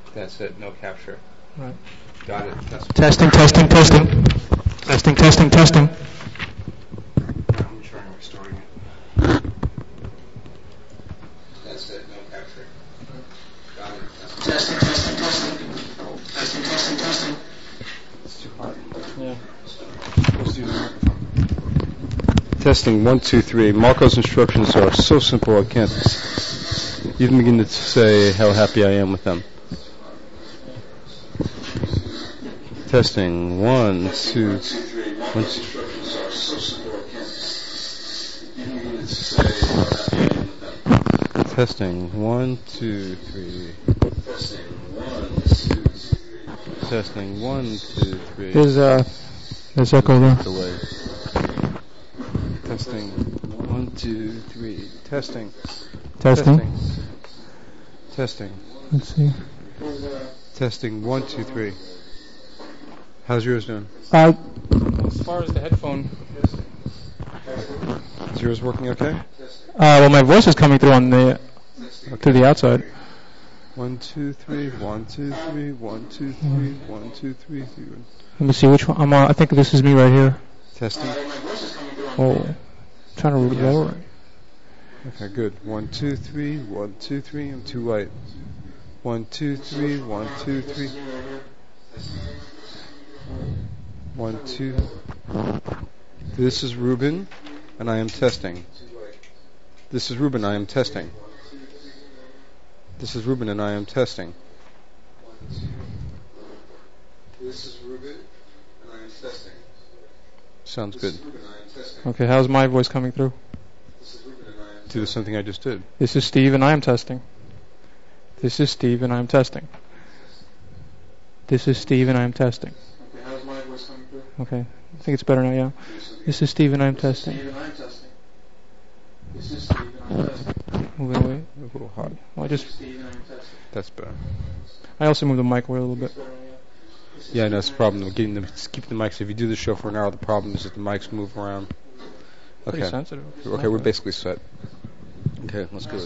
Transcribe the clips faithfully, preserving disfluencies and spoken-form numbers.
That's it. No capture. Right. Got it. Testing, testing, testing. Testing, testing, testing. I'm trying restoring it. That's it. No capture. Got it. Testing, testing, testing. Testing, testing, testing. It's too hot. Yeah. Let's do the microphone. Testing one, two, three. Marco's instructions are so simple I can't even begin to say how happy I am with them. Testing one, two, three. Marco's instructions are so simple I can't even begin to say how happy I am with them. Testing one, two, three. Testing one, two, three. Testing one, two, three. There's uh, there's echo there. Delay. Testing one, two, three. Testing. Testing. Testing. Testing. Let's see. Testing one, two, three. How's yours doing? Uh, as far as the headphone. Is yours working okay? Uh, well, my voice is coming through on the through the outside. One, two, three. One, two, three. One, two, three. One, two, three. three. Let me see which one. I'm. Uh, I think this is me right here. Testing. Oh, I'm trying to lower it. Okay, good. One, two, three. One, two, three. I'm too light. One, two, three. One, two, three. One, two. This is Ruben, and I am testing. This is Ruben, I am testing. This is Ruben, and I am testing. This is Ruben, and I am testing. Sounds good. Okay, how's my voice coming through? Do something I just did. This is Steve, and I am testing. This is Steve, and I am testing. This is Steve, and I am testing. Okay, how's my voice coming through? Okay, I think it's better now, yeah. This is Steve, and I am testing. This is Steve, and I'm testing. Move it away. A little hot. Well, I just. That's better. I also moved the mic away a little bit. Yeah, no, that's the problem. We're getting the keeping the mics. If you do the show for an hour, the problem is that the mics move around. Okay. Pretty sensitive. Okay, we're basically set. Okay, let's go.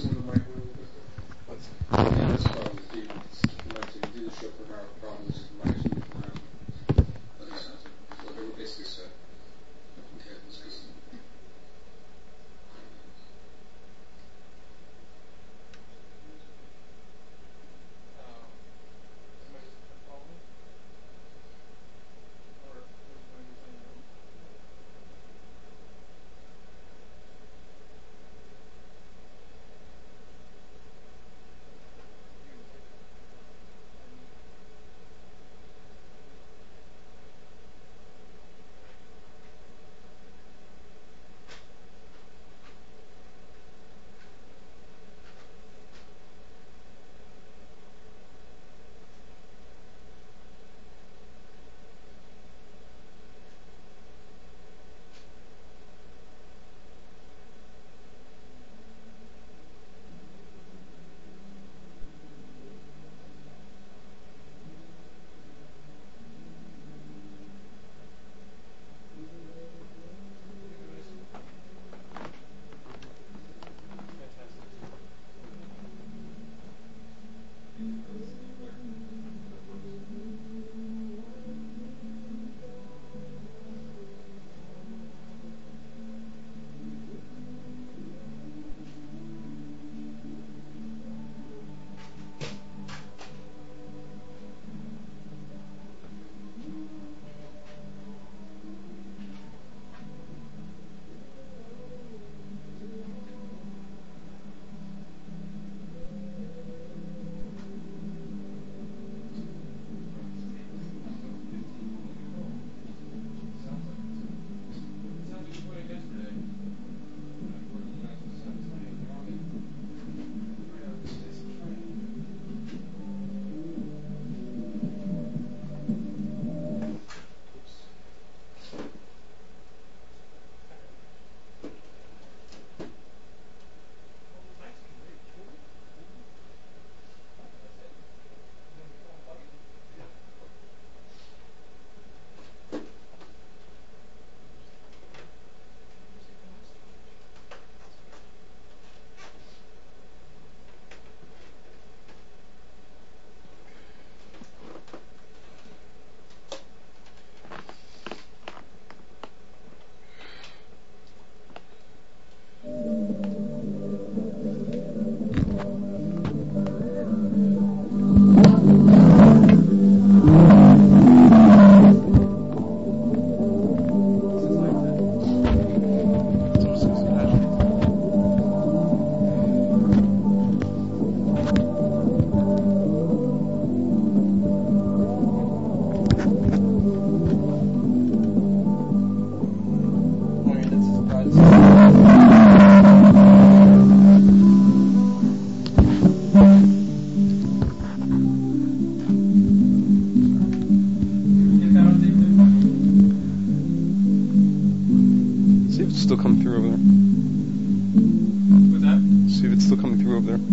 still coming through over there. What's that? See if it's still coming through over there.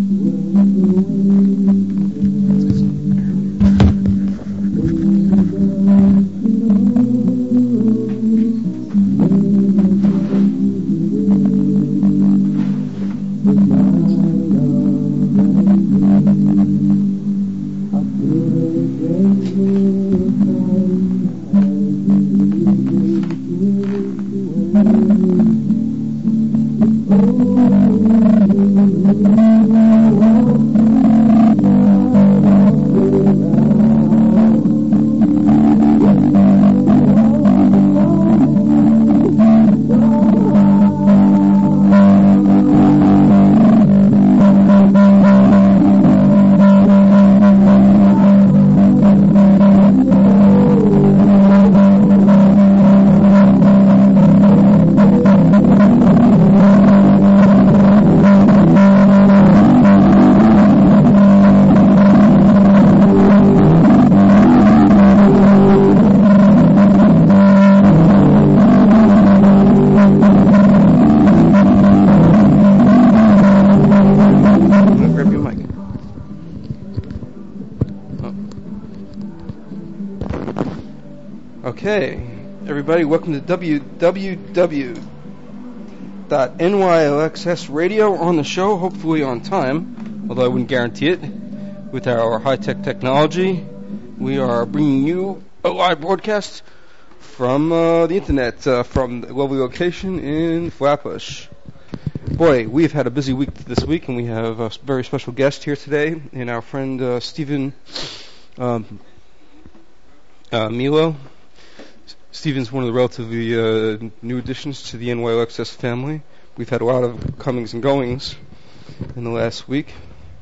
Okay, everybody, welcome to w w w dot n y l x s radio. On the show, hopefully on time, although I wouldn't guarantee it. With our high-tech technology, we are bringing you a live broadcast from uh, the internet, uh, from the lovely location in Flatbush. Boy, we've had a busy week this week, and we have a very special guest here today, and our friend uh, Stephen um, uh, Milo. Stephen's one of the relatively uh, new additions to the N Y L X S family. We've had a lot of comings and goings in the last week.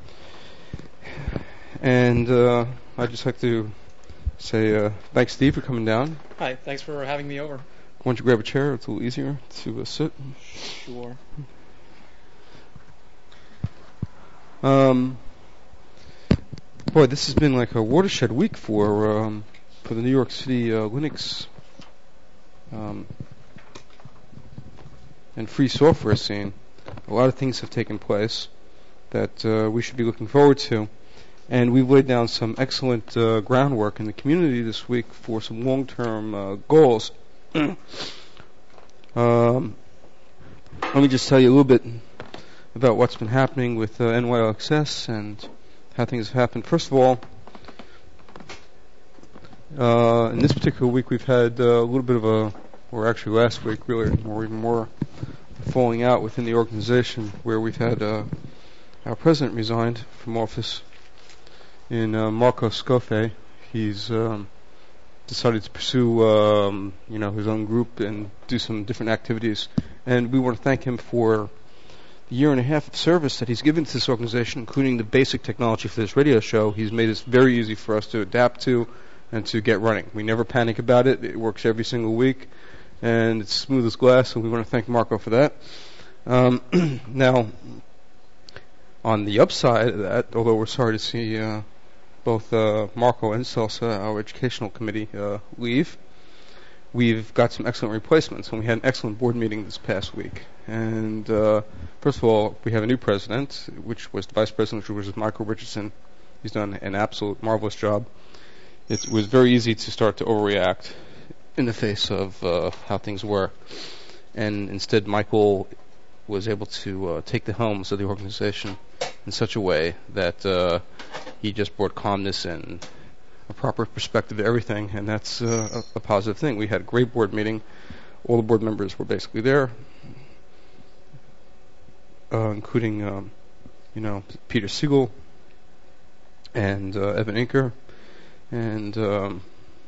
And uh, I'd just like to say uh, thanks, Steve, for coming down. Hi, thanks for having me over. Why don't you grab a chair? It's a little easier to uh, sit. Sure. Um, boy, this has been like a watershed week for um, for the New York City uh, Linux Um, and free software scene. A lot of things have taken place that uh, we should be looking forward to, and we've laid down some excellent uh, groundwork in the community this week for some long-term uh, goals. um, let me just tell you a little bit about what's been happening with uh, N Y L X S and how things have happened. First of all, Uh, in this particular week, we've had uh, a little bit of a, or actually last week, really, or even more, falling out within the organization, where we've had uh, our president resigned from office in uh, Marco Scofe. He's um, decided to pursue, um, you know, his own group and do some different activities, and we want to thank him for the year and a half of service that he's given to this organization, including the basic technology for this radio show. He's made it very easy for us to adapt to and to get running. We never panic about it. It works every single week, and it's smooth as glass, so we want to thank Marco for that. Um, now, on the upside of that, although we're sorry to see uh, both uh, Marco and Celsa, our educational committee, uh, leave, we've got some excellent replacements, and we had an excellent board meeting this past week. And uh, first of all, we have a new president, which was the vice president, which was Michael Richardson. He's done an absolute marvelous job. It was very easy to start to overreact in the face of uh, how things were. And instead, Michael was able to uh, take the helms of the organization in such a way that uh, he just brought calmness and a proper perspective to everything, and that's uh, a, a positive thing. We had a great board meeting. All the board members were basically there, uh, including, um, you know, Peter Siegel and uh, Evan Inker. And um,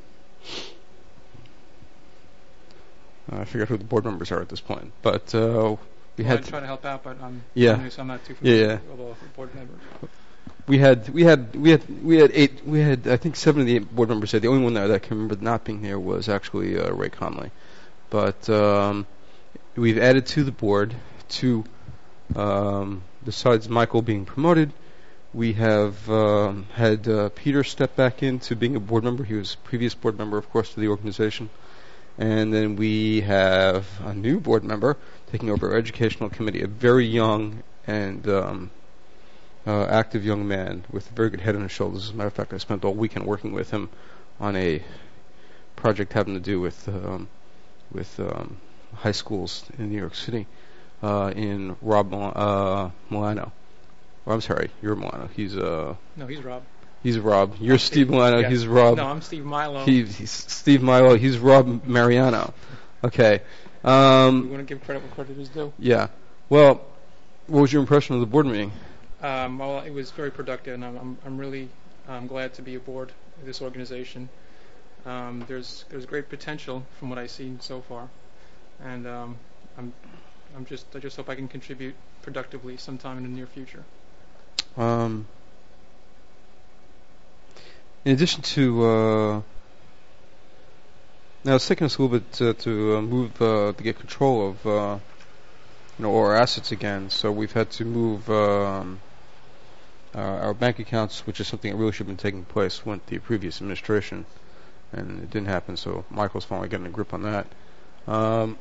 I forget who the board members are at this point, but uh, we well, had I try to help out, but I'm yeah, new, so I'm not too familiar yeah, yeah. with all the board members. We had we had we had we had eight. We had I think seven of the eight board members there. The only one that I can remember not being there was actually uh, Ray Conley. But um, we've added to the board to um, besides Michael being promoted. We have um, had uh, Peter step back into being a board member. He was a previous board member, of course, to the organization. And then we have a new board member taking over our educational committee, a very young and um, uh, active young man with a very good head on his shoulders. As a matter of fact, I spent all weekend working with him on a project having to do with um, with um, high schools in New York City. Uh, in Rob Mil- uh, Milano. Oh, I'm sorry, you're Milano. He's uh. No, he's Rob. He's Rob. You're Steve, Steve Milano. Yeah. He's Rob. No, I'm Steve Milo. He, he's Steve Milo. He's Rob Mariano. Okay. Um, we want to give credit where credit is due. Yeah. Well, what was your impression of the board meeting? Um, well, it was very productive, and I'm I'm, I'm really um, glad to be aboard this organization. Um, there's there's great potential from what I've seen so far, and um, I'm I'm just I just hope I can contribute productively sometime in the near future. Um. In addition to, uh, now it's taken us a little bit to, to uh, move, uh, to get control of, uh, you know, our assets again. So we've had to move um, uh, our bank accounts, which is something that really should have been taking place with the previous administration, and it didn't happen. So Michael's finally getting a grip on that. Um,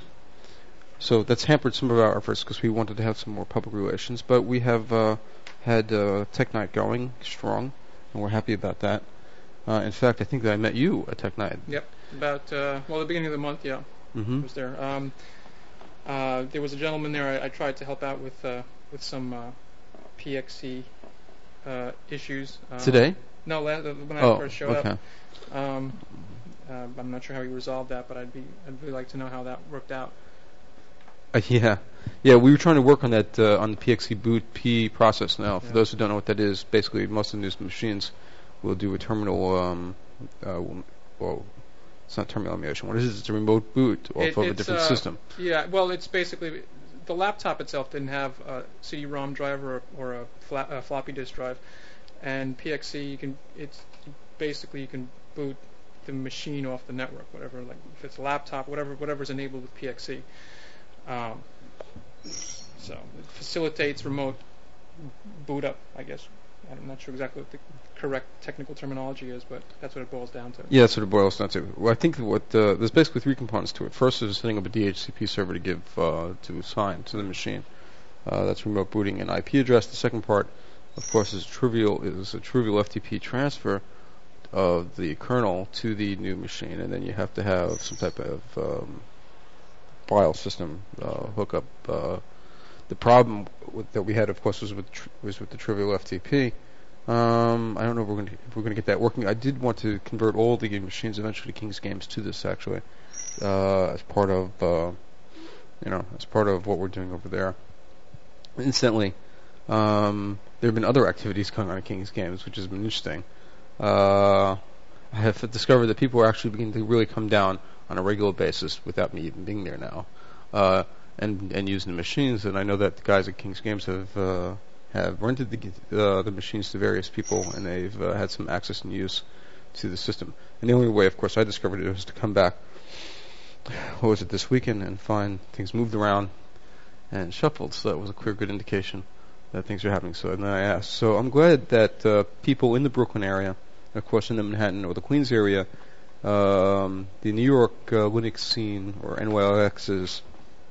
so that's hampered some of our efforts because we wanted to have some more public relations, but we have uh, had uh, Tech Night going strong. And we're happy about that. Uh, in fact, I think that I met you at Tech Night. Yep. About, uh, well, the beginning of the month, yeah. Mm-hmm. I was there. Um, uh, there was a gentleman there I, I tried to help out with uh, with some uh, P X C uh, issues. Um, Today? No, la- when I oh, first showed okay. up. Um, uh, I'm not sure how he resolved that, but I'd be I'd really like to know how that worked out. Uh, yeah. Yeah, we were trying to work on that uh, on the P X C boot P process now. For Yeah. those who don't know what that is, basically most of the new machines will do a terminal, um, uh, well, it's not terminal emulation. What is it? It's a remote boot off It, of a different uh, system. Yeah, well, it's basically, the laptop itself didn't have a C D ROM drive or, or a, fla- a floppy disk drive, and P X C, you can, it's basically you can boot the machine off the network, whatever, like if it's a laptop, whatever, whatever's enabled with P X C. Um, so it facilitates remote boot up, I guess. I'm not sure exactly what the correct technical terminology is, but that's what it boils down to. Yeah, that's what it boils down to. Well, I think what uh, there's basically three components to it. First is setting up a D H C P server to give uh, to assign to the machine. Uh, that's remote booting and I P address. The second part, of course, is trivial is a trivial F T P transfer of the kernel to the new machine, and then you have to have some type of um, file system uh, hookup. Uh, the problem with, that we had, of course, was with tr- was with the trivial F T P. Um, I don't know if we're going to if we're going to get that working. I did want to convert all the game machines eventually to King's Games to this actually, uh, as part of uh, you know as part of what we're doing over there. Incidentally, um, there have been other activities going on at King's Games, which has been interesting. Uh, I have discovered that people are actually beginning to really come down on a regular basis without me even being there now, uh, and and using the machines. And I know that the guys at King's Games have uh, have rented the uh, the machines to various people, and they've uh, had some access and use to the system. And the only way, of course, I discovered it was to come back. What was it this weekend and find things moved around and shuffled. So that was a clear, good indication that things are happening. So then I asked. So I'm glad that uh, people in the Brooklyn area, of course in the Manhattan or the Queens area, um, the New York uh, Linux scene, or N Y L X's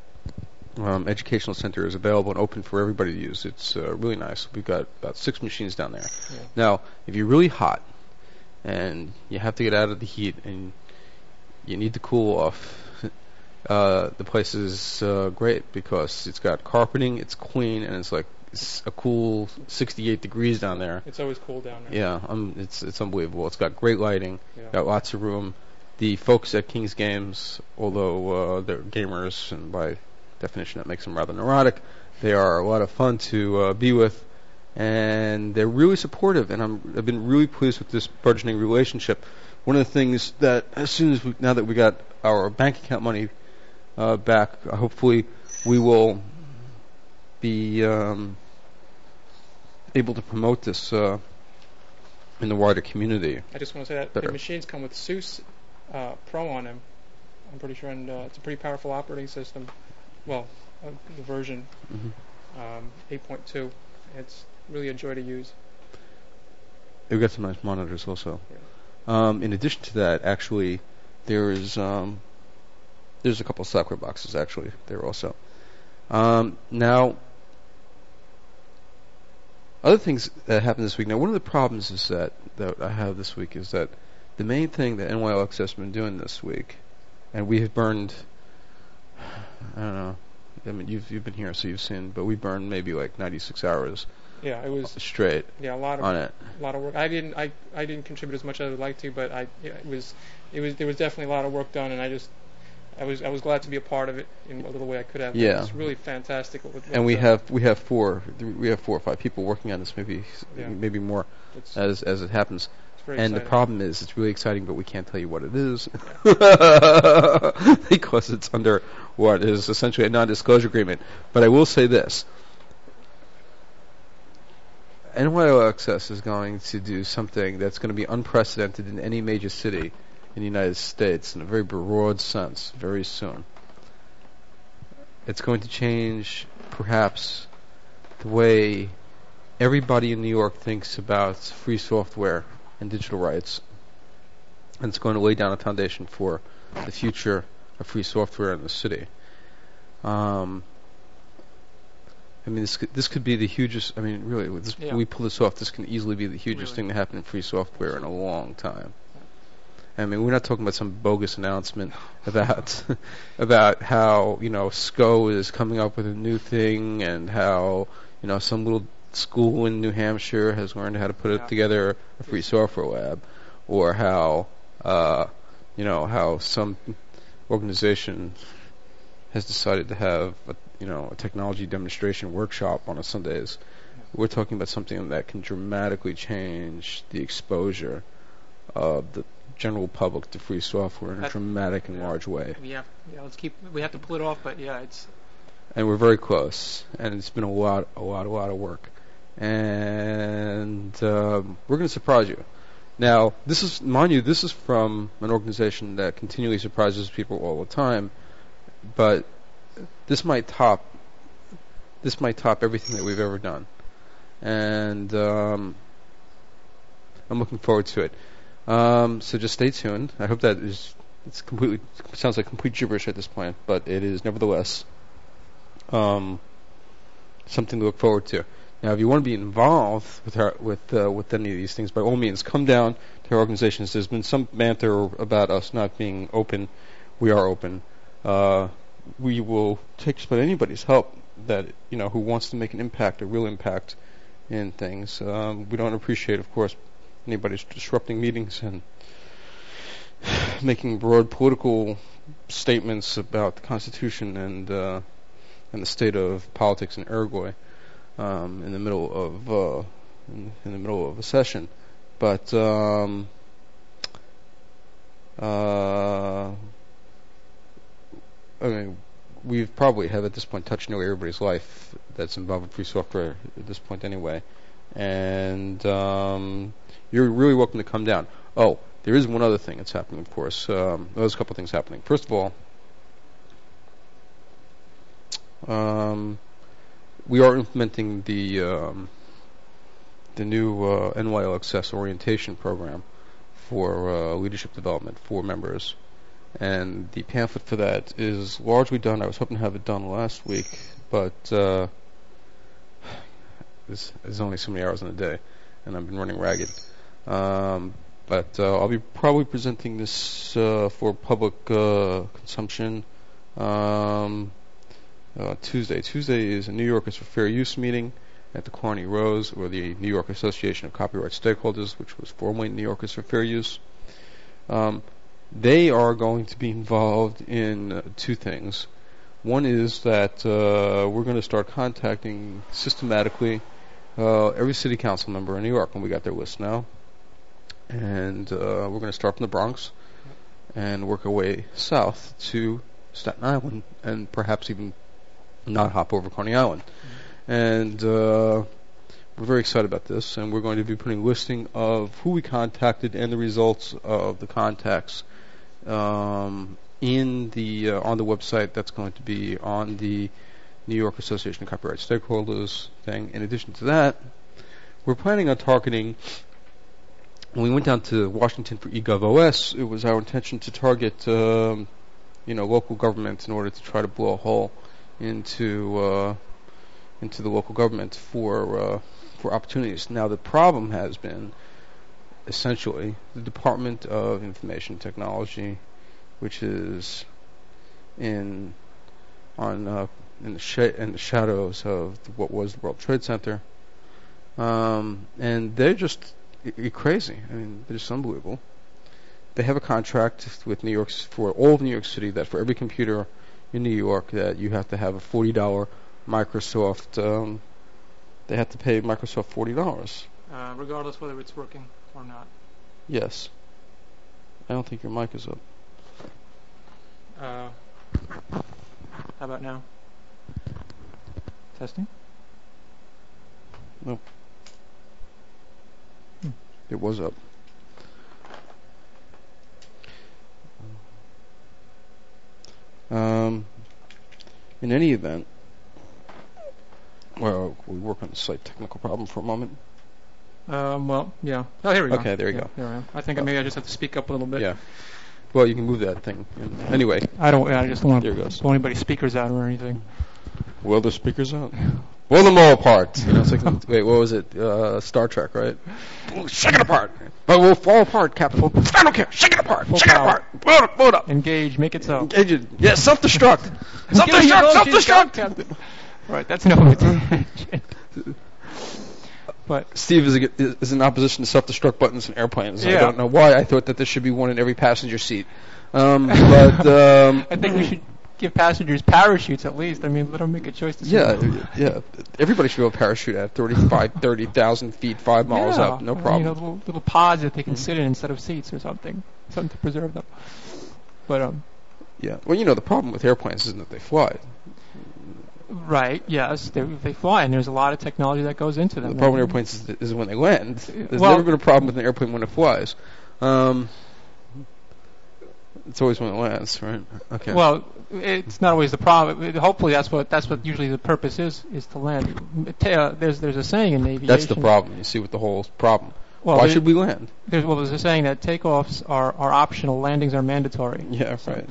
um, educational center, is available and open for everybody to use. It's uh, really nice. We've got about six machines down there. Yeah. Now, if you're really hot and you have to get out of the heat and you need to cool off, Uh, the place is uh, great because it's got carpeting, it's clean, and it's like it's a cool sixty-eight degrees down there. It's always cool down there. Yeah, um, it's it's unbelievable. It's got great lighting, Yeah. got lots of room. The folks at King's Games, although uh, they're gamers, and by definition that makes them rather neurotic, they are a lot of fun to uh, be with, and they're really supportive. And I'm I've been really pleased with this burgeoning relationship. One of the things that as soon as we, now that we got our bank account money Uh, back. Uh, hopefully, we will be um, able to promote this uh, in the wider community. I just want to say that better. the machines come with SUSE uh, Pro on them. I'm pretty sure, and uh, it's a pretty powerful operating system. Well, uh, the version Mm-hmm. um, eight point two. It's really a joy to use. We've got some nice monitors also. Yeah. Um, in addition to that, actually, There's um, there's a couple of Slackware boxes actually there also. Um, now, other things that happened this week. Now, one of the problems is that that I have this week is that the main thing that N Y L X S has been doing this week, and we have burned, I don't know, I mean, you've you've been here, so you've seen, but we burned maybe like ninety-six hours. Yeah, it was straight. Yeah, a lot of on it. A lot of work. I didn't I, I didn't contribute as much as I would like to, but I yeah, it was it was there was definitely a lot of work done, and I just I was I was glad to be a part of it in a little way I could have. Yeah, it's really fantastic. What, what and we have we have four we have four or five people working on this, maybe yeah. maybe more it's, as as it happens. And exciting. The problem is, it's really exciting, but we can't tell you what it is Yeah. because it's under what is essentially a non-disclosure agreement. But I will say this. N Y L X S is going to do something that's going to be unprecedented in any major city in the United States in a very broad sense very soon. It's going to change, perhaps, the way everybody in New York thinks about free software and digital rights. And it's going to lay down a foundation for the future of free software in the city. Um, I mean, this could, this could be the hugest. I mean, really, with this, yeah. we pull this off. This can easily be the hugest really. thing to happen in free software in a long time. I mean, we're not talking about some bogus announcement about about how you know S C O is coming up with a new thing and how you know some little school in New Hampshire has learned how to put yeah. it together a free software lab, or how uh, you know how some organization has decided to have a, you know a technology demonstration workshop on a Sundays. We're talking about something that can dramatically change the exposure of the general public to free software in a That, dramatic and yeah. large way. Yeah, yeah. Let's keep. We have to pull it off, but yeah, it's. And we're very close, and it's been a lot, a lot, a lot of work, and um, we're going to surprise you. Now, this is, mind you, this is from an organization that continually surprises people all the time, but this might top, this might top everything that we've ever done, and um, I'm looking forward to it. Um, so just stay tuned. I hope that is, it's completely, sounds like complete gibberish at this point, but it is nevertheless um, something to look forward to. Now, if you want to be involved with our, with uh, with any of these things, by all means, come down to our organizations. There's been some banter about us not being open. We are open. Uh, we will take just about anybody's help that you know who wants to make an impact, a real impact in things. Um, we don't appreciate, of course, anybody's disrupting meetings and making broad political statements about the Constitution and uh, and the state of politics in Uruguay um, in the middle of uh, in, in the middle of a session. But um, uh, I mean, we've probably have at this point touched nearly everybody's life that's involved in free software at this point anyway. And um, you're really welcome to come down. Oh, there is one other thing that's happening, of course. Um, there's a couple of things happening. First of all, um, we are implementing the um, the new uh, N Y L X S orientation program for uh, leadership development for members. And the pamphlet for that is largely done. I was hoping to have it done last week, but uh, there's, there's only so many hours in a day, and I've been running ragged. Um, but uh, I'll be probably presenting this uh, for public uh, consumption um, uh, Tuesday. Tuesday is a New Yorkers for Fair Use meeting at the Carney Rose, or the New York Association of Copyright Stakeholders, which was formerly New Yorkers for Fair Use. Um, They are going to be involved in uh, two things. One is that uh, we're going to start contacting systematically uh, every city council member in New York, and we got their list now. And uh, we're going to start from the Bronx and work our way south to Staten Island, and perhaps even not hop over Coney Island. Mm-hmm. And uh, we're very excited about this, and we're going to be putting a listing of who we contacted and the results of the contacts Um, in the uh, on the website. That's going to be on the New York Association of Copyright Stakeholders thing. In addition to that, we're planning on targeting when we went down to Washington for eGovOS, it was our intention to target, um, you know, local governments in order to try to blow a hole into uh, into the local government for uh, for opportunities. Now, the problem has been essentially the Department of Information Technology, which is in on uh, in the sh- in the shadows of what was the World Trade Center, um, and they're just I- crazy. I mean, they're just unbelievable. They have a contract with New York for all of New York City that for every computer in New York that you have to have a forty dollar Microsoft. Um, they have to pay Microsoft forty dollars, uh, regardless whether it's working or not. Yes. I don't think your mic is up. Uh, how about now? Testing? Nope. Hmm. It was up. Um, in any event, well, we work on the slight technical problem for a moment. Um, well, yeah. Oh, here we go. Okay, there you yeah, go. There I am. I think uh, maybe I just have to speak up a little bit. Yeah. Well, you can move that thing. Anyway. I don't. I just don't want to blow anybody's speakers out or anything. Well, the speakers out. Blow them all apart. You know, it's like, wait, what was it? Uh, Star Trek, right? Shake it apart. Oh, we'll fall apart, Captain. I don't care. Shake it apart. Full Shake power. it apart. Blow it up. Blow it up. Engage. Make it so. Engage it. Yeah, self-destruct. self-destruct. Self-destruct. Right. That's no attention. But Steve is, a, is in opposition to self-destruct buttons in airplanes. Yeah. I don't know why. I thought that there should be one in every passenger seat. Um, but um, I think we should give passengers parachutes at least. I mean, let them make a choice to. Yeah, yeah. Everybody should be able to parachute at thirty-five, thirty thousand feet, five miles yeah. up. No I problem. mean, little, little pods that they can Mm-hmm. sit in instead of seats or something. Something to preserve them. But um. Yeah. Well, you know, the problem with airplanes isn't that they fly. Right. Yes, they they fly, and there's a lot of technology that goes into them. The problem with airplanes is, is when they land. There's well, never been a problem with an airplane when it flies. Um, it's always when it lands, right? Okay. Well, it's not always the problem. It- hopefully, that's what that's what usually the purpose is is to land. It- uh, there's there's a saying in aviation. That's the problem. You see, with the whole problem. Well, Why there- should we land? There's well, there's a saying that takeoffs are, are optional, landings are mandatory. Yeah, right.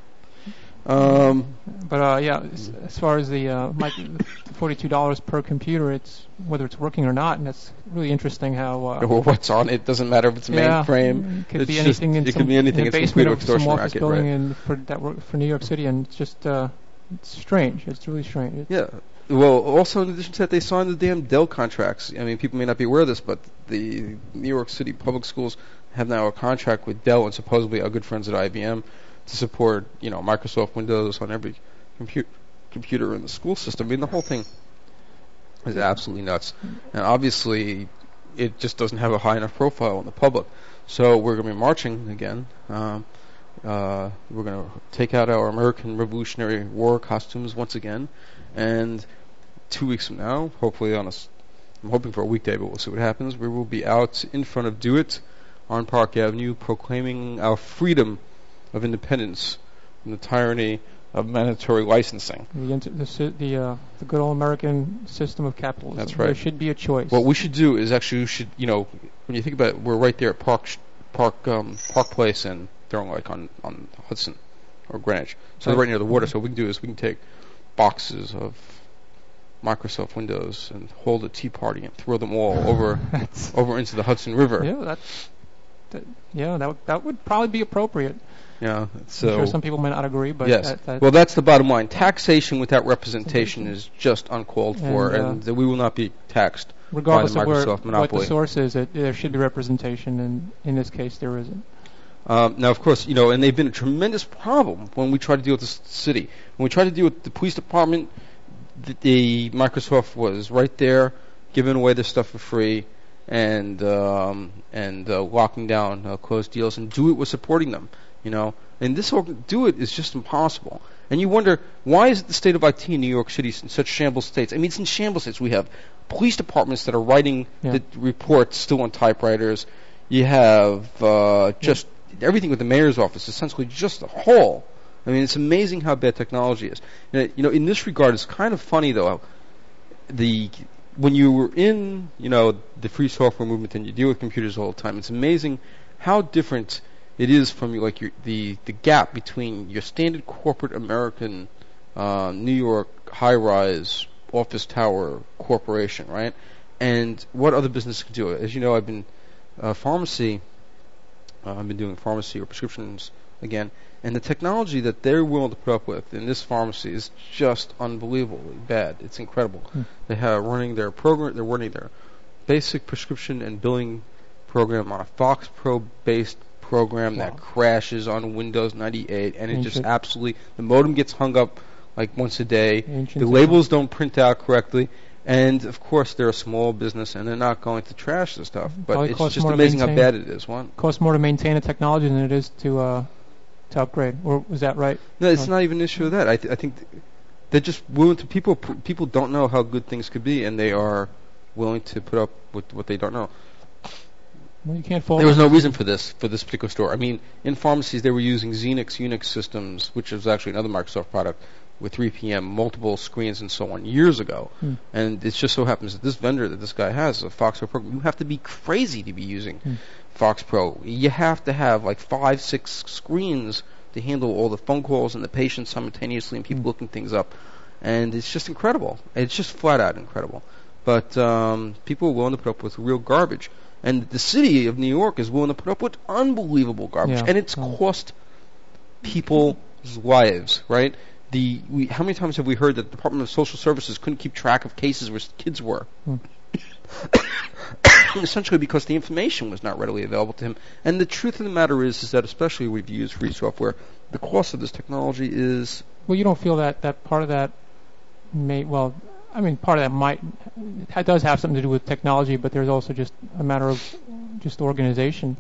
Um, But uh, yeah, as, as far as the uh, mic- forty-two dollars per computer, it's whether it's working or not, and that's really interesting how. Uh, well, what's on it doesn't matter if it's a yeah, mainframe. it could It's be just- anything in it some, could be anything. in It's the a basement computer of some extortion office racket, building right? in, for that work for New York City, and it's just uh, it's strange. It's really strange. It's, Yeah. Well, also in addition to that, they signed the damn Dell contracts. I mean, people may not be aware of this, but the New York City public schools have now a contract with Dell and supposedly our good friends at I B M to support, you know, Microsoft Windows on every compu- computer in the school system. I mean, the whole thing is absolutely nuts. And obviously, it just doesn't have a high enough profile in the public. So we're going to be marching again. Um, uh, we're going to take out our American Revolutionary War costumes once again. And two weeks from now, hopefully on a, s- I'm hoping for a weekday, but we'll see what happens. We will be out in front of Do It on Park Avenue, proclaiming our freedom of independence from the tyranny of mandatory licensing. the inter- the sy- the, uh, the good old American system of capitalism. That's right. There should be a choice. What we should do is actually, we should, you know, when you think about it, we're right there at Park sh- Park um, Park Place and Thornlake on on Hudson or Greenwich. So Right. right near the water. So what we can do is we can take boxes of Microsoft Windows and hold a tea party and throw them all over That's- over into the Hudson River. Yeah, that, that yeah, that would, that would probably be appropriate. Yeah. So I'm sure some people may not agree, but yes. that, that Well, that's the bottom line. Taxation without representation is just uncalled for, And, uh, and, we will not be taxed regardless by of the where, Microsoft what monopoly. the source is, it, there should be representation, and in this case, there isn't. Um, now, of course, you know, and they've been a tremendous problem when we try to deal with the city. When we try to deal with the police department, the, the Microsoft was right there, giving away their stuff for free, and um, and uh, locking down uh, closed deals. And Do It was supporting them, you know. And this whole Do It is just impossible. And you wonder, why is the state of I T in New York City in such shambles states? I mean, it's in shambles states. We have police departments that are writing Yeah. the reports still on typewriters. You have uh, just everything with the mayor's office, essentially just a hole. I mean, it's amazing how bad technology is. And it, you know, in this regard, it's kind of funny though. The when you were in, you know, the free software movement and you deal with computers all the time, it's amazing how different it is from like your, the the gap between your standard corporate American uh, New York high-rise office tower corporation, right? And what other businesses can do. As you know, I've been uh, pharmacy. Uh, I've been doing pharmacy or prescriptions again, and the technology that they're willing to put up with in this pharmacy is just unbelievably bad. It's incredible. Hmm. They have running their program. They're running their basic prescription and billing program on a FoxPro based program wow. that crashes on Windows ninety-eight, and it Ancient. just absolutely the modem gets hung up like once a day. Ancient the labels don't print out correctly. And, of course, they're a small business, and they're not going to trash the stuff. But Probably it's just amazing how bad it is. One It costs more to maintain a technology than it is to uh, to upgrade. Or is that right? No, it's oh. not even an issue of that. I, th- I think th- they're just willing to... People pr- people don't know how good things could be, and they are willing to put up with what they don't know. Well, you can't fault There was no reason for this, for this particular store. I mean, in pharmacies, they were using Xenix Unix systems, which is actually another Microsoft product, with three P M, multiple screens and so on, years ago. Hmm. And it just so happens that this vendor that this guy has, a FoxPro program, you have to be crazy to be using hmm. FoxPro. You have to have like five, six screens to handle all the phone calls and the patients simultaneously and people hmm. looking things up. And it's just incredible. It's just flat out incredible. But um, people are willing to put up with real garbage. And the city of New York is willing to put up with unbelievable garbage. Yeah. And it's oh. cost people's lives, right? The we, how many times have we heard that the Department of Social Services couldn't keep track of cases where kids were? Hmm. Essentially because the information was not readily available to him. And the truth of the matter is, is that especially when you use free software, the cost of this technology is... Well, you don't feel that, that part of that may... Well, I mean, part of that might... It does have something to do with technology, but there's also just a matter of just organization.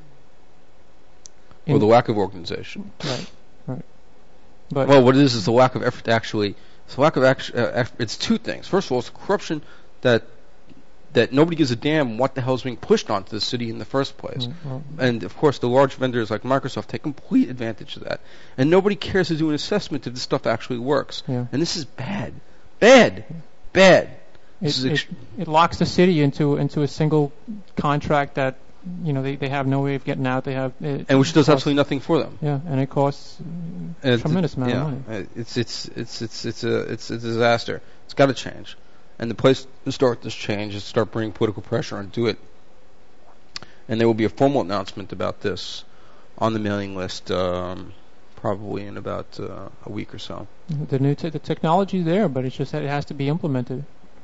Or the lack of organization. Right, right. But well, what it is is the lack of effort to actually. It's the lack of act, uh, effort, it's two things. First of all, it's corruption that that nobody gives a damn what the hell is being pushed onto the city in the first place. Mm-hmm. And of course, the large vendors like Microsoft take complete advantage of that. And nobody cares to do an assessment if this stuff actually works. Yeah. And this is bad, bad, bad. It, it, it locks the city into into a single contract that. You know, they, they have no way of getting out. They have it, and which does absolutely nothing for them. Yeah, and it costs a and tremendous amount yeah, of money. It's it's it's it's it's a it's a disaster. It's got to change, and the place to start this change is to start bringing political pressure and do it. And there will be a formal announcement about this on the mailing list, um, probably in about uh, a week or so. The new te- the technology is there, but it's just that it has to be implemented.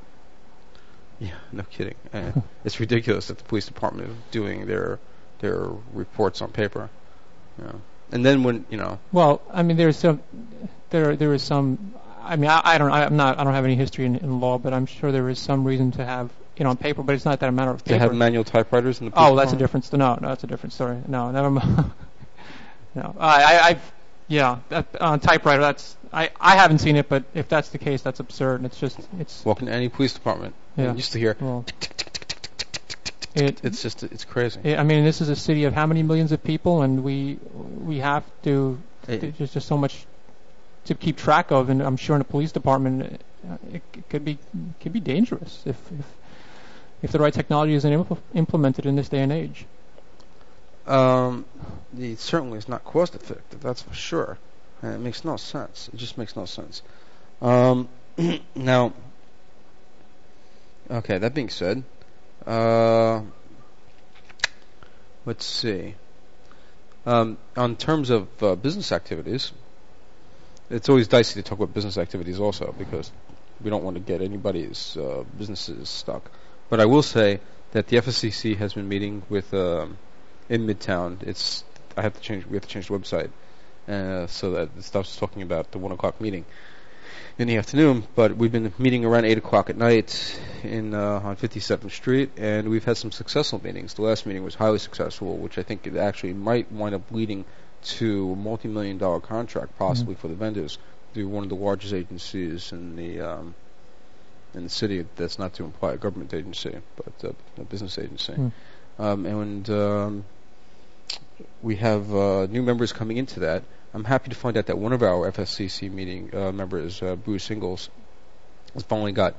Yeah, no kidding. Uh, it's ridiculous that the police department is doing their their reports on paper. You know. And then when you know. Well, I mean, there's some there there is some. I mean, I, I don't. I'm not. I don't have any history in, in law, but I'm sure there is some reason to have it on paper. But it's not that a matter of paper. To have manual typewriters in the. Police oh, that's department? a different. No, no, that's a different story. No, never mind. no, I, I, I've. Yeah, that, on typewriter. That's. I, I haven't seen it, but if that's the case, that's absurd. It's just. It's. Walk into any police department. Yeah. You used to hear. Well, it, it's just it's crazy. It, I mean, this is a city of how many millions of people, and we we have to. It, there's just so much to keep track of, and I'm sure in a police department, uh, it, it could be could be dangerous if if, if the right technology isn't impl- implemented in this day and age. Um, it certainly is not cost effective. That's for sure. And it makes no sense. It just makes no sense. Um, now. Okay, that being said, uh, let's see. Um, on terms of uh, business activities, it's always dicey to talk about business activities also because we don't want to get anybody's uh, businesses stuck. But I will say that the F S C C has been meeting with um, in Midtown. It's I have to change. We have to change the website uh, so that it stops talking about the one o'clock meeting in the afternoon, but we've been meeting around eight o'clock at night in uh, on fifty-seventh Street, and we've had some successful meetings. The last meeting was highly successful, which I think it actually might wind up leading to a multi-million dollar contract, possibly mm-hmm. for the vendors, through one of the largest agencies in the um, in the city. That's not to imply a government agency, but uh, a business agency. Mm. Um, and um, we have uh, new members coming into that. I'm happy to find out that one of our F S C C meeting uh, members, uh, Bruce Ingalls, has finally got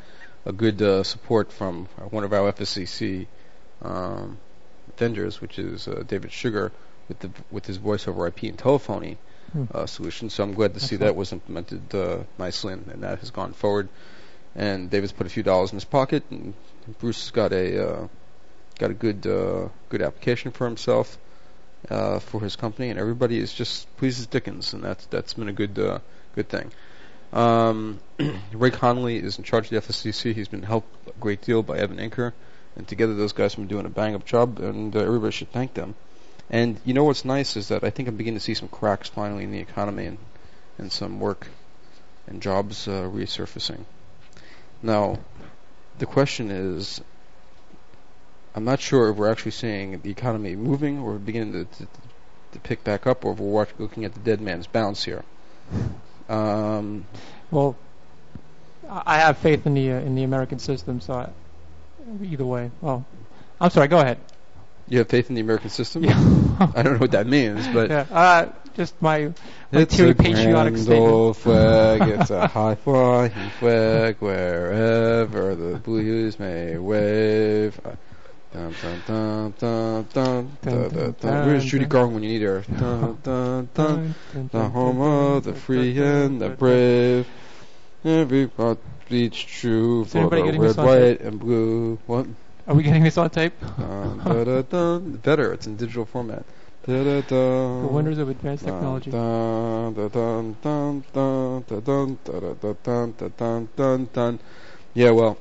a good uh, support from one of our F S C C um, vendors, which is uh, David Sugar, with the with his voice over I P and telephony hmm. uh, solution. So I'm glad to Excellent. see that was implemented uh, nicely, and, and that has gone forward. And David's put a few dollars in his pocket, and Bruce has got a uh, got a good uh, good application for himself uh, for his company, and everybody is just pleased as Dickens, and that's that's been a good uh, good thing. Um, Ray Connolly is in charge of the F S C C. He's been helped a great deal by Evan Inker, and together those guys have been doing a bang-up job, and uh, everybody should thank them. And you know what's nice is that I think I'm beginning to see some cracks finally in the economy, and, and some work and jobs uh, resurfacing. Now, the question is, I'm not sure if we're actually seeing the economy moving or beginning to, to, to pick back up, or if we're looking at the dead man's bounce here. Um, well, I have faith in the uh, in the American system, so I, either way. Well, I'm sorry. Go ahead. You have faith in the American system? Yeah. I don't know what that means, but yeah, uh, just my, my it's pure a patriotic grand statement. old flag. It's a high flying flag wherever the blues may wave. Dun, dun, dun, dun, dun, dun, dun, dun. Where's Judy Garland when you need her? Dun, dun, dun, the home of the free and the brave. Every beats true for the red, white, and blue. What? Are we getting this on tape? Dun, dun, dun, dun. Better, it's in digital format. Dun, dun, dun. The wonders of advanced technology. Dun, dun, dun, dun, dun, dun, dun, dun, dun, dun, dun, dun. Yeah, well,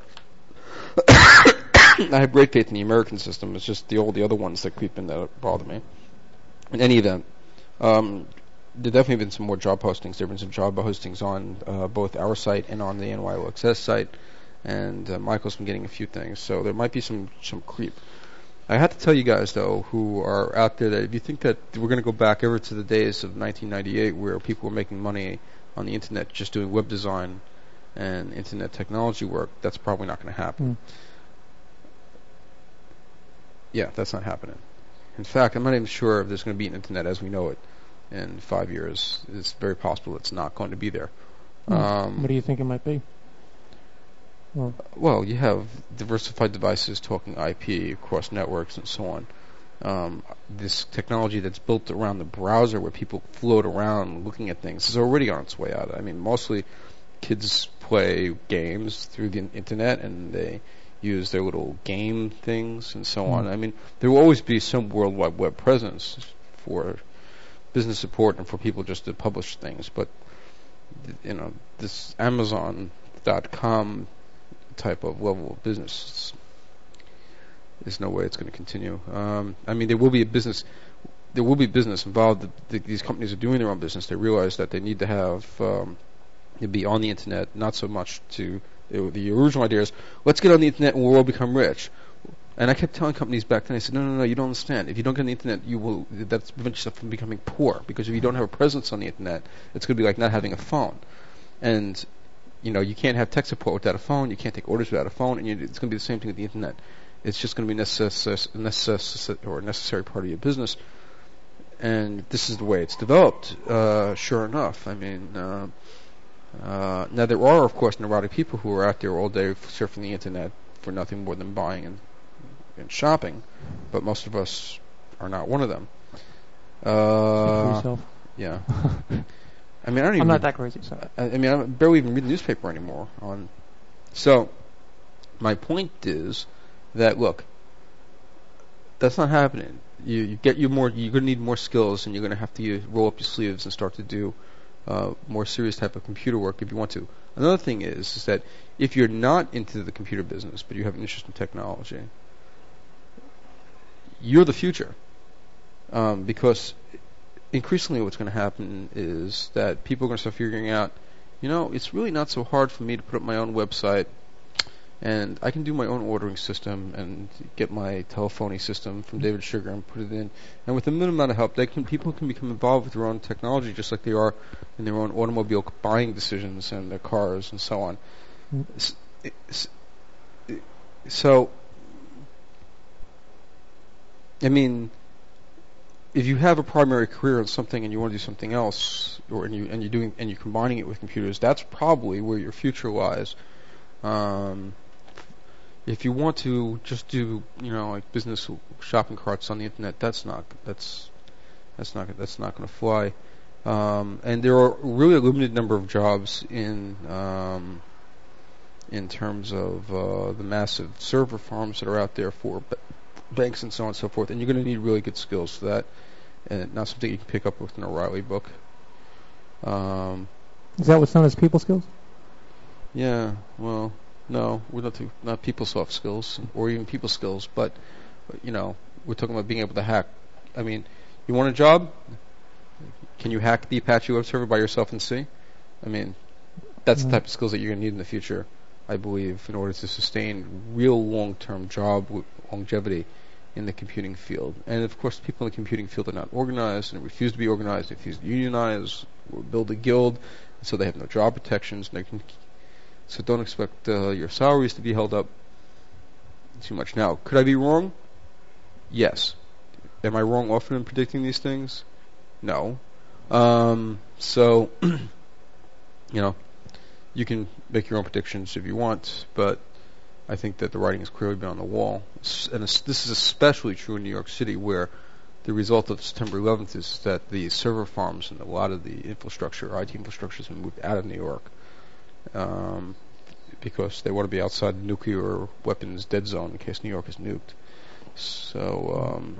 I have great faith in the American system. It's just the all the other ones that creep in that bother me. In any event, um, there definitely been some more job postings. There have been some job postings on uh, both our site and on the N Y L X S site. And uh, Michael's been getting a few things, so there might be some, some creep. I have to tell you guys, though, who are out there, that if you think that we're going to go back ever to the days of nineteen ninety-eight where people were making money on the Internet just doing web design and Internet technology work, that's probably not going to happen. Mm. Yeah, that's not happening. In fact, I'm not even sure if there's going to be an Internet as we know it in five years. It's very possible it's not going to be there. Mm. Um, what do you think it might be? Well, well, you have diversified devices talking I P across networks and so on. Um, this technology that's built around the browser where people float around looking at things is already on its way out. I mean, mostly kids play games through the internet and they use their little game things and so on. I mean, there will always be some World Wide Web presence for business support and for people just to publish things. But, you know, this Amazon dot com type of level of business, there's no way it's going to continue. Um, I mean, there will be a business, there will be business involved. The, the, these companies are doing their own business. They realize that they need to have um, to be on the internet, not so much to it, the original idea is let's get on the internet and we'll all become rich. And I kept telling companies back then, I said, no, no, no, you don't understand. If you don't get on the internet, you will, that's prevent yourself from becoming poor, because if you don't have a presence on the internet, it's going to be like not having a phone. And you know, you can't have tech support without a phone. You can't take orders without a phone, and you, it's going to be the same thing with the internet. It's just going to be necess- necess- or a necessary part of your business. And this is the way it's developed. Uh, sure enough, I mean, uh, uh, now there are, of course, neurotic people who are out there all day surfing the internet for nothing more than buying and, and shopping, but most of us are not one of them. Uh, Speak for yourself. Yeah. I mean, I don't even I'm not read, that crazy. So. I, I mean, I barely even read the newspaper anymore. On, so, my point is that look, that's not happening. You, you get you more. You're going to need more skills, and you're going to have to use, roll up your sleeves and start to do uh, more serious type of computer work if you want to. Another thing is, is that if you're not into the computer business, but you have an interest in technology, you're the future, um, because increasingly what's going to happen is that people are going to start figuring out, you know, it's really not so hard for me to put up my own website, and I can do my own ordering system and get my telephony system from David Sugar and put it in. And with a minimum amount of help, they can, people can become involved with their own technology just like they are in their own automobile buying decisions and their cars and so on. Mm. So, I mean, if you have a primary career in something and you want to do something else, or and you and you're doing and you're combining it with computers, that's probably where your future lies. Um, if you want to just do, you know, like business shopping carts on the internet, that's not that's that's not that's not going to fly. Um, and there are really a limited number of jobs in um, in terms of uh, the massive server farms that are out there for b- banks and so on and so forth. And you're going to need really good skills for that, and not something you can pick up with an O'Reilly book. Um, Is that what's known as people skills? Yeah, well, no, we're not too, not people soft skills or even people skills, but you know, we're talking about being able to hack. I mean, you want a job? Can you hack the Apache web server by yourself in C? I mean, that's mm-hmm. the type of skills that you're going to need in the future, I believe, in order to sustain real long-term job w- longevity in the computing field. And of course, people in the computing field are not organized and refuse to be organized, refuse to unionize, or build a guild, and so they have no job protections. And they can, so don't expect uh, your salaries to be held up too much. Now, could I be wrong? Yes. Am I wrong often in predicting these things? No. Um, so, you know, you can make your own predictions if you want, but I think that the writing has clearly been on the wall. And this is especially true in New York City, where the result of September eleventh is that the server farms and a lot of the infrastructure, I T infrastructure, has been moved out of New York um, because they want to be outside the nuclear weapons dead zone in case New York is nuked. So, um,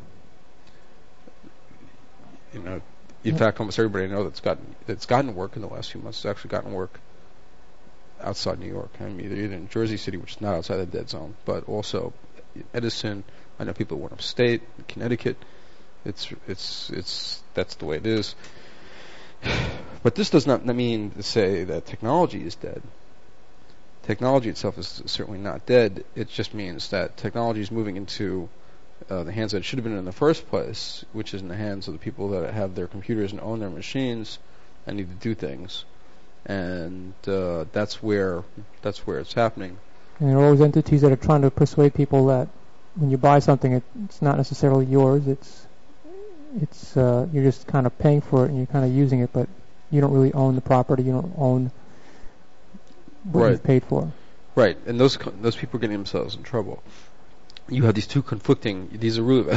you know, in fact, almost everybody I know that's gotten that's gotten work in the last few months has actually gotten work outside New York. I mean, either, either in Jersey City, which is not outside the dead zone, but also Edison. I know people who went upstate, Connecticut. It's it's it's that's the way it is. But this does not mean to say that technology is dead. Technology itself is certainly not dead. It just means that technology is moving into uh, the hands that it should have been in the first place, which is in the hands of the people that have their computers and own their machines and need to do things. And uh, that's where that's where it's happening. And there are always entities that are trying to persuade people that when you buy something, it, it's not necessarily yours. It's it's uh, you're just kind of paying for it and you're kind of using it, but you don't really own the property. You don't own what right. you've paid for. Right, and those those people are getting themselves in trouble. You have these two conflicting. These are really.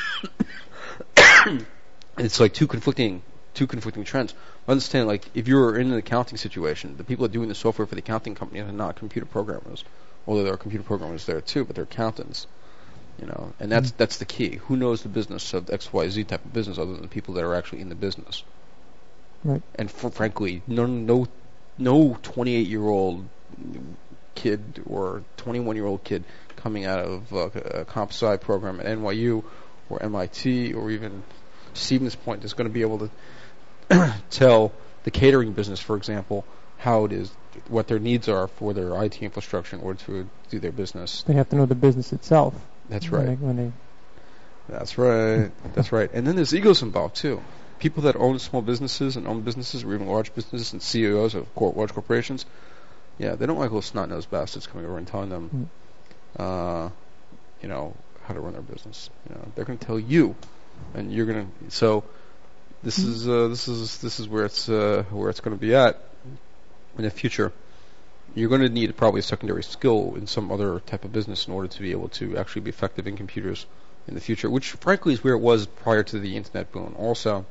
It's like two conflicting. Two conflicting trends. Understand, like, if you're in an accounting situation, the people that are doing the software for the accounting company are not computer programmers. Although there are computer programmers there too, but they're accountants. You know, and that's mm-hmm. that's the key. Who knows the business of X Y Z type of business other than the people that are actually in the business? Right. And for, frankly, no no no twenty-eight year old kid or twenty-one year old kid coming out of uh, a comp sci program at N Y U or M I T or even Stevens Point is going to be able to tell the catering business, for example, how it is, what their needs are for their I T infrastructure in order to do their business. They have to know the business itself. That's right. When they, when they That's right. That's right. And then there's egos involved too. People that own small businesses and own businesses, or even large businesses and C E Os of cor- large corporations, yeah, they don't like little snot-nosed bastards coming over and telling them, mm. uh, you know, how to run their business. You know, they're going to tell you, and you're going to. So this mm. is uh, this is this is where it's uh, where it's going to be at in the future. You're going to need probably a secondary skill in some other type of business in order to be able to actually be effective in computers in the future, which frankly is where it was prior to the internet boom. Also,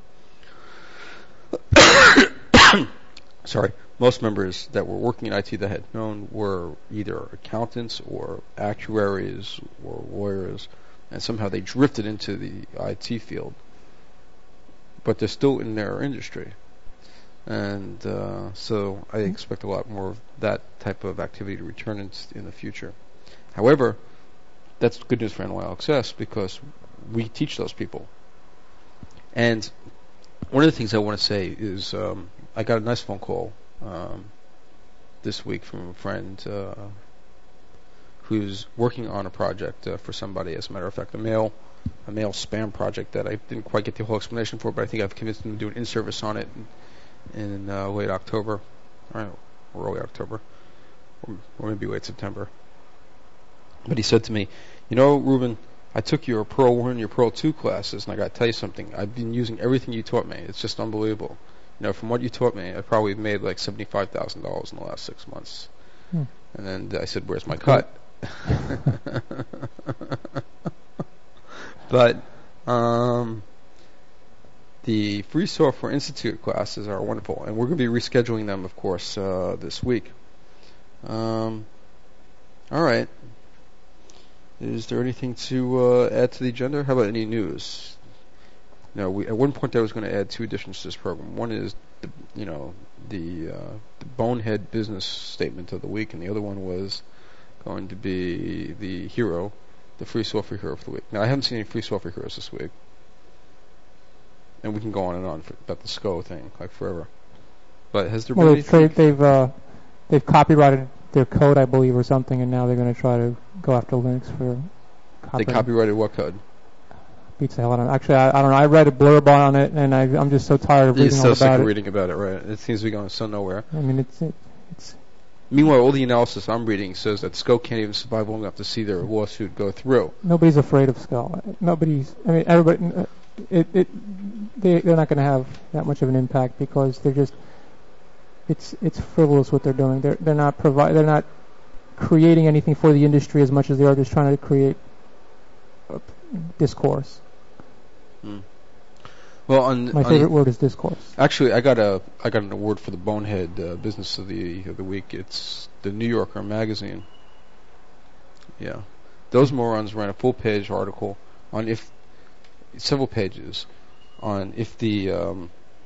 sorry, most members that were working in I T that had known were either accountants or actuaries or lawyers, and somehow they drifted into the I T field, but they're still in their industry. And uh, so I expect a lot more of that type of activity to return in, in the future. However, that's good news for N Y L X S because we teach those people. And one of the things I want to say is um, I got a nice phone call um, this week from a friend uh, who's working on a project uh, for somebody. As a matter of fact, a mail a mail spam project that I didn't quite get the whole explanation for, but I think I've convinced him to do an in-service on it in, in uh, late October, or early October, or, or maybe late September. But he said to me, you know, Ruben, I took your Perl one and your Perl two classes, and I got to tell you something. I've been using everything you taught me. It's just unbelievable. You know, from what you taught me, I probably made like seventy-five thousand dollars in the last six months. Hmm. And then I said, where's my cut? But um, the Free Software Institute classes are wonderful, and we're going to be rescheduling them, of course, uh, this week. Um, all right. Is there anything to uh, add to the agenda? How about any news? No, we, at one point I was going to add two additions to this program. One is, the, you know, the, uh, the bonehead business statement of the week, and the other one was going to be the hero, the free software hero of the week. Now, I haven't seen any free software heroes this week, and we can go on and on for, about the S C O thing, like forever. But has there well, been they've, anything? tra- they've, uh, they've copyrighted their code, I believe, or something, and now they're going to try to go after Linux for They copyrighted what code? Beats the hell out of it. Actually, I, I don't know. I read a blurb on it, and I, I'm just so tired of You're reading so all sick about of it. reading about it, right? It seems to be going so nowhere. I mean, it's it, it's. Meanwhile, all the analysis I'm reading says that S C O can't even survive long enough to see their lawsuit go through. Nobody's afraid of S C O. Nobody's. I mean, everybody. Uh, it it they they're not going to have that much of an impact because they're just. It's it's frivolous what they're doing. They're they're not provi- They're not creating anything for the industry as much as they are just trying to create discourse. Hmm. Well, on My on favorite the, word is discourse. Actually, I got a I got an award for the Bonehead uh, Business of the of the Week. It's the New Yorker magazine. Yeah, those morons ran a full page article on if several pages on if the um,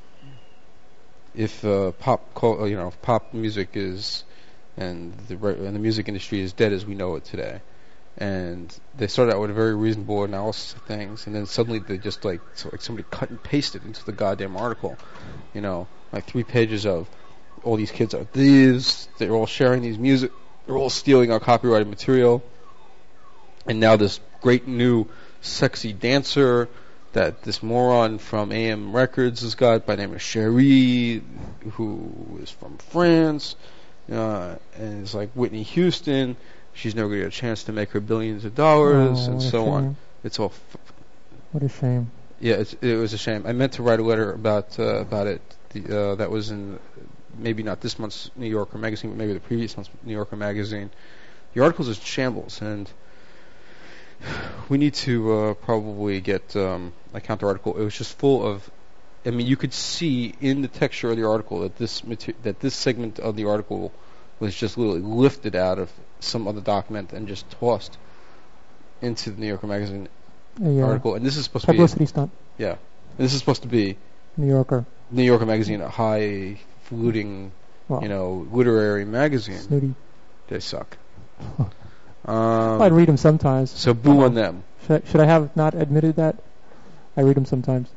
if uh, pop co- you know if pop music is and the and the music industry is dead as we know it today. And they started out with a very reasonable analysis of things, and then suddenly they just like so like somebody cut and pasted into the goddamn article, you know, like three pages of all these kids are thieves. They're all sharing these music. They're all stealing our copyrighted material. And now this great new sexy dancer that this moron from A M Records has got by the name of Cherie, who is from France, uh, and it's like Whitney Houston. She's never going to get a chance to make her billions of dollars, Oh, and what a so shame. on. It's all. F- What a shame. yeah, it's, it was a shame. I meant to write a letter about uh, about it. The, uh, that was in maybe not this month's New Yorker magazine, but maybe the previous month's New Yorker magazine. The article's is shambles, and we need to uh, probably get um, a counter article. It was just full of. I mean, you could see in the texture of the article that this mater- that this segment of the article was just literally lifted out of some other document and just tossed into the New Yorker magazine A uh, article. And this is supposed publicity to be stunt. yeah. And this is supposed to be New Yorker. New Yorker magazine, a high-fluting, Well, you know, literary magazine. snooty. They suck. Well, I'd Um, read them sometimes. so boo on them. Should I, should I have not admitted that? I read them sometimes.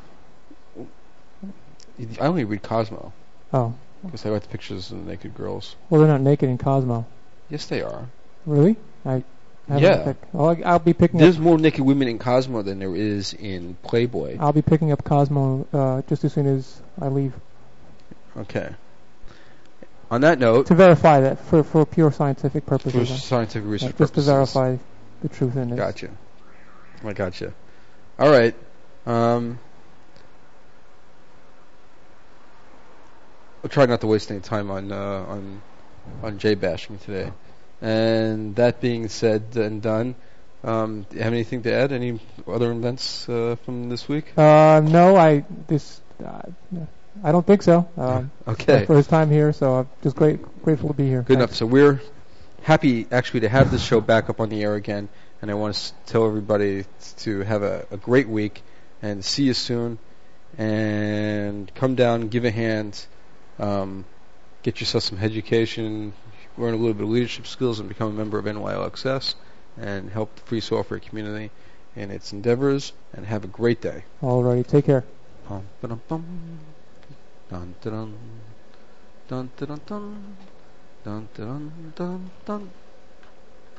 I only read Cosmo Oh. because I like the pictures of the naked girls. Well, they're not naked in Cosmo. Yes, they are. Really? I. I haven't Yeah. picked- Well, I- I'll be picking There's up. more naked women in Cosmo than there is in Playboy. I'll be picking up Cosmo uh, just as soon as I leave Okay. On that note, to verify that for for pure scientific for purposes. scientific research Like, just to purposes. verify the truth in this. Gotcha. I gotcha. All right. Um, I'll try not to waste any time on uh, on on J bashing today. And that being said and done, um, do you have anything to add? Any other events uh, from this week? Uh, no, I this. Uh, I don't think so. Um, Okay. For his time here, so I'm just great, grateful to be here. Good enough. Thanks. So we're happy actually to have this show back up on the air again, and I want to s- tell everybody to have a, a great week and see you soon. And come down, give a hand, um, get yourself some education, learn a little bit of leadership skills, and become a member of N Y L X S and help the free software community in its endeavors. And have a great day. Alrighty, take care. Bum, ba-dum, bum. Dun, dun, dun, dun, dun, dun, dun, dun, dun, dun, dun.